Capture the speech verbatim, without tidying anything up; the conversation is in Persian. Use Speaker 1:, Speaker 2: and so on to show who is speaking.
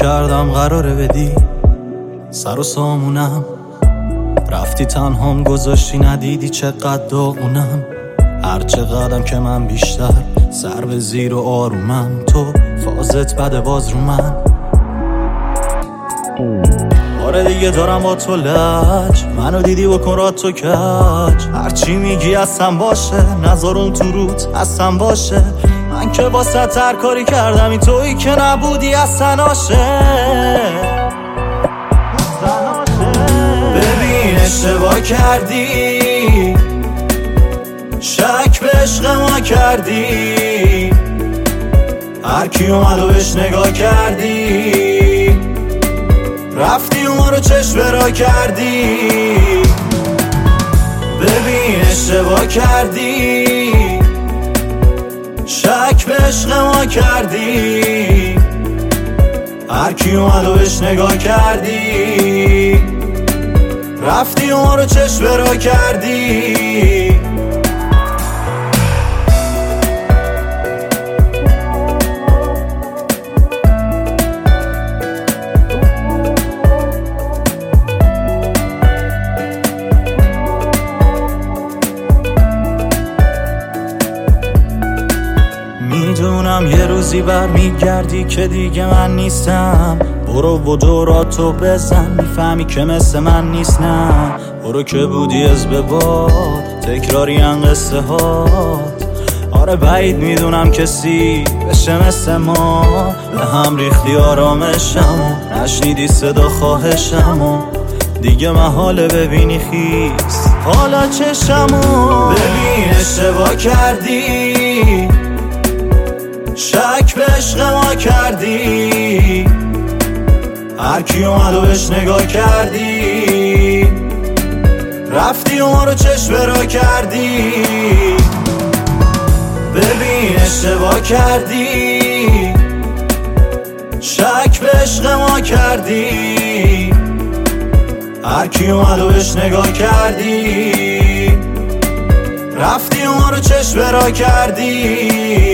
Speaker 1: کردم قراره بدی سر و سامونم، رفتی تنهام گذاشتی ندیدی چقدر داغونم. هر چقدرم که من بیشتر سر به زیر و آرومم، تو فازت بده باز رو من. باره دیگه دارم با تو لج، منو دیدی بکن را تو کج. هرچی میگی اصلا باشه، نذارم تو روت اصلا باشه. من که واسه هر کاری کردم، این تویی که نبودی اصلا عاشق. ببین اشتباه کردی، شک به عشق ما کردی. هر کی اومد و بهش نگاه کردی، رفتی و ما رو چشم برا کردی. ببین اشتباه کردی، شک به عشق ما کردی. هر کی اومد و بهش نگاه کردی، رفتی و ما رو چشم برا کردی. میدونم یه روزی بر میگردی که دیگه من نیستم. برو و دوراتو بزن، میفهمی که مثل من نیست. نه برو که بودی از به باد، تکراری ان قصه هات. آره بعید میدونم کسی بشه مثل ما. به هم ریختی آرامشم و نشنیدی صدا خواهشم و دیگه محاله ببینی خیس حالا چشمو. ببین اشتباه کردی، شک به عشق ما کردی. هر کی اومد و بهش نگاه کردی، رفتی و ما رو چشم برا کردی. ببین اشتباه کردی، شک به عشق ما کردی. هر کی اومد و بهش نگاه کردی، رفتی و ما رو چشم برا کردی.